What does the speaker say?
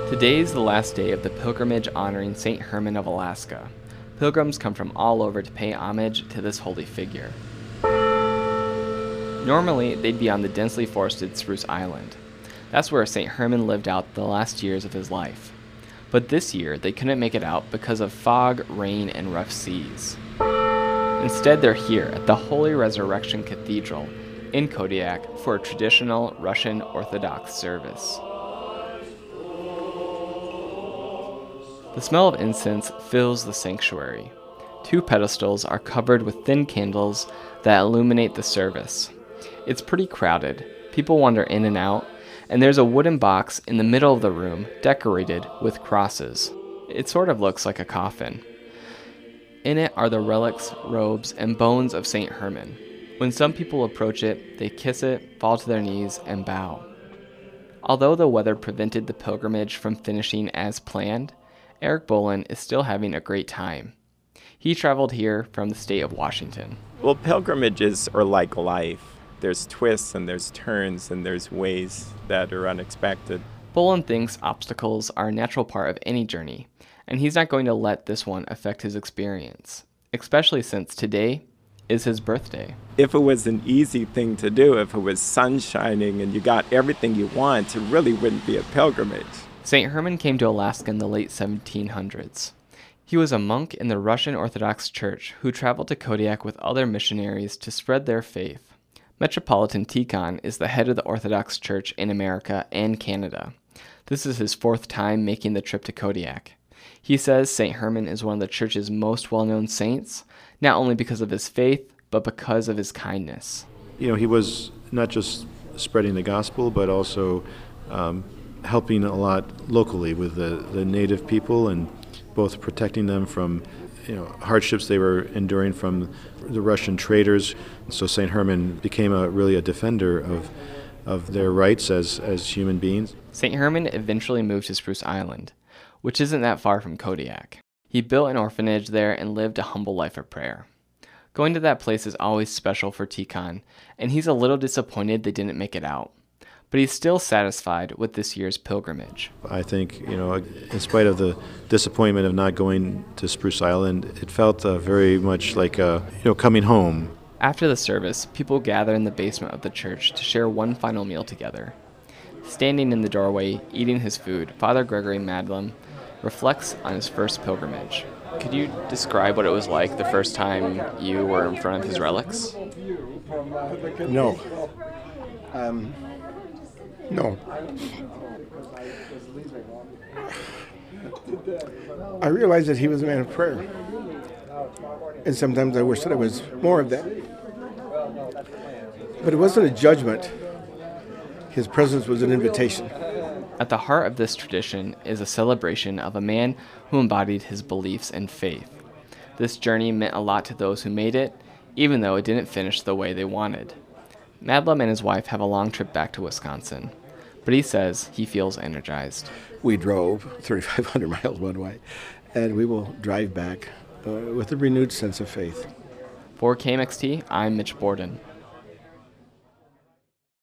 Today is the last day of the pilgrimage honoring St. Herman of Alaska. Pilgrims come from all over to pay homage to this holy figure. Normally, they'd be on the densely forested Spruce Island. That's where St. Herman lived out the last years of his life. But this year, they couldn't make it out because of fog, rain, and rough seas. Instead, they're here at the Holy Resurrection Cathedral in Kodiak for a traditional Russian Orthodox service. The smell of incense fills the sanctuary. 2 pedestals are covered with thin candles that illuminate the service. It's pretty crowded. People wander in and out, and there's a wooden box in the middle of the room decorated with crosses. It sort of looks like a coffin. In it are the relics, robes, and bones of St. Herman. When some people approach it, they kiss it, fall to their knees, and bow. Although the weather prevented the pilgrimage from finishing as planned, Eric Bolin is still having a great time. He traveled here from the state of Washington. Well, pilgrimages are like life. There's twists and there's turns and there's ways that are unexpected. Bolin thinks obstacles are a natural part of any journey, and he's not going to let this one affect his experience, especially since today is his birthday. If it was an easy thing to do, if it was sun shining and you got everything you want, it really wouldn't be a pilgrimage. St. Herman came to Alaska in the late 1700s. He was a monk in the Russian Orthodox Church who traveled to Kodiak with other missionaries to spread their faith. Metropolitan Tikhon is the head of the Orthodox Church in America and Canada. This is his 4th time making the trip to Kodiak. He says St. Herman is one of the church's most well-known saints, not only because of his faith, but because of his kindness. You know, he was not just spreading the gospel, but also helping a lot locally with the native people and both protecting them from hardships they were enduring from the Russian traders. So St. Herman became really a defender of their rights as human beings. St. Herman eventually moved to Spruce Island, which isn't that far from Kodiak. He built an orphanage there and lived a humble life of prayer. Going to that place is always special for Tikhon, and he's a little disappointed they didn't make it out. But he's still satisfied with this year's pilgrimage. I think, in spite of the disappointment of not going to Spruce Island, it felt very much like, coming home. After the service, people gather in the basement of the church to share one final meal together. Standing in the doorway, eating his food, Father Gregory Madlam reflects on his first pilgrimage. Could you describe what it was like the first time you were in front of his relics? No. No. I realized that he was a man of prayer. And sometimes I wish that I was more of that. But it wasn't a judgment. His presence was an invitation. At the heart of this tradition is a celebration of a man who embodied his beliefs and faith. This journey meant a lot to those who made it, even though it didn't finish the way they wanted. Madlam and his wife have a long trip back to Wisconsin, but he says he feels energized. We drove 3,500 miles one way, and we will drive back with a renewed sense of faith. For KMXT, I'm Mitch Borden.